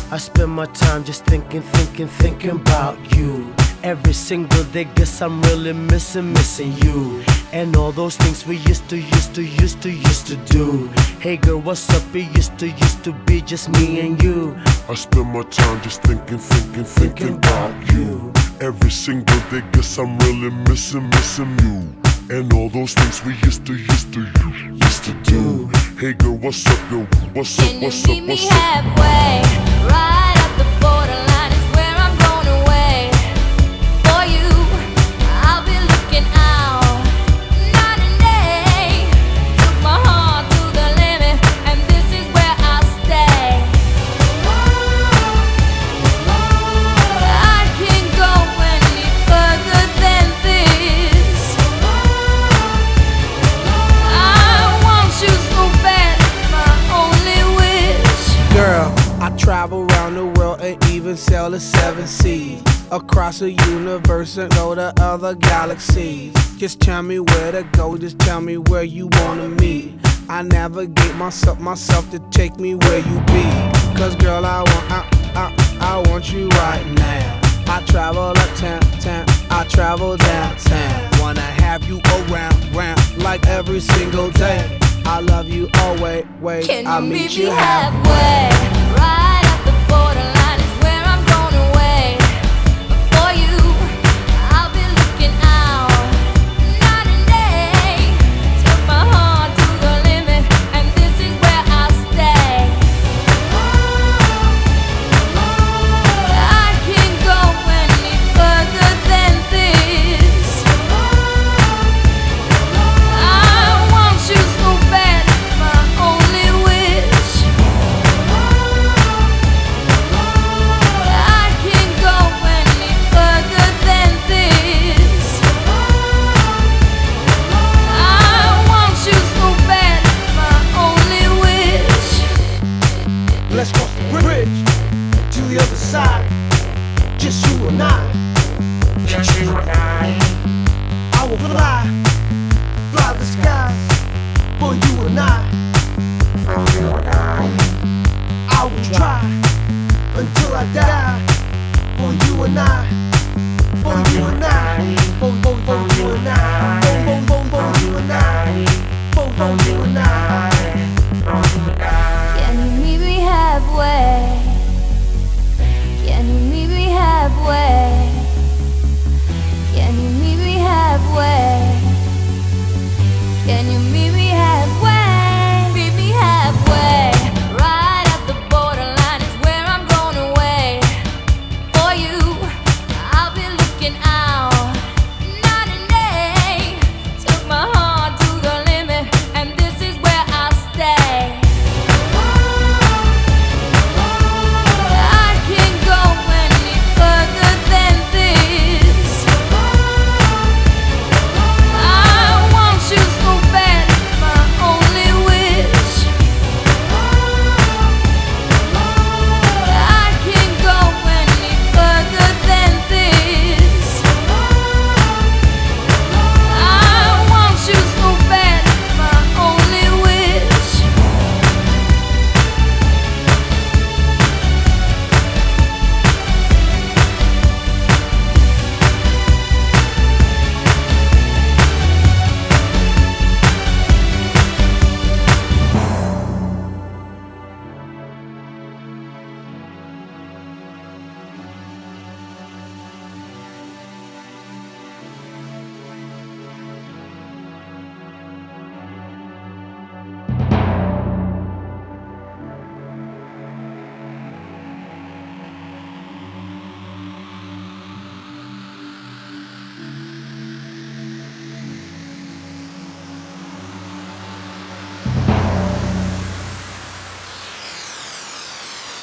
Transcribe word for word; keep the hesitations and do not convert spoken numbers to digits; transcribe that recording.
I spend my time just thinking, thinking, thinking about you. Every single day, guess I'm really missing, missing you. And all those things we used to, used to, used to, used to do. Hey girl, what's up? It used to, used to be just me and you. I spend my time just thinking, thinking, thinking about you. Every single day, guess I'm really missing, missing you. And all those things we used to, used to, used to do. Hey girl, what's up, yo? What's up, what's up, what's up? Can you meet me halfway? Right at the borderline is where I'm going away. For you, I'll be looking out night and day. Took my heart to the limit, and this is where I'll stay. I can't go any further than this. I want you so bad, it's my only wish. Girl, I travel around the world and even sail the seven seas. Across the universe and go to other galaxies. Just tell me where to go, just tell me where you wanna meet. I navigate myself, myself to take me where you be. Cause girl, I want, I, I, I want you right now. I travel uptown, town, I travel downtown. Wanna have you around, round, like every single day. I love you always, wait, Can you I'll meet meet me you halfway? Right at the borderline is where I'm going away. For you, I'll be looking out night and day. Took my heart to the limit, and this is where I'll stay. I can't go any further than this. I want you so bad, it's my only wish. I can't go any further than this. I want you so bad, it's my only wish. Let's cross the bridge to the other side. Just you and I. Just you and I. I will fly, fly the skies for you and I. For you and I. I will try until I die for you and I. For you and I. For, for, for you and I. For, for, for, for you and I. For, for you and I. For you and I. Can you meet me halfway?